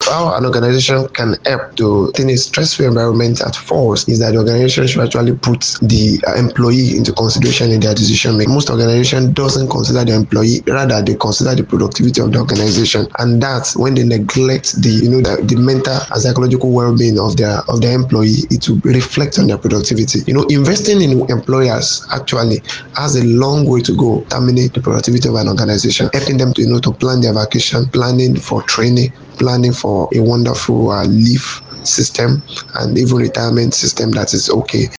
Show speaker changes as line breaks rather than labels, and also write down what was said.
how an organization can help to in a stressful environment at first is that the organization should actually put the employee into consideration in their decision making. Most organization doesn't consider the employee, rather they consider the productivity of the organization, and that's when they neglect the mental and psychological well-being of their employee. It will reflect on their productivity. Investing in employers actually has a long way to go terminate the productivity of an organization, helping them to plan their vacation, planning for training, planning for a wonderful leave system, and even retirement system that is okay.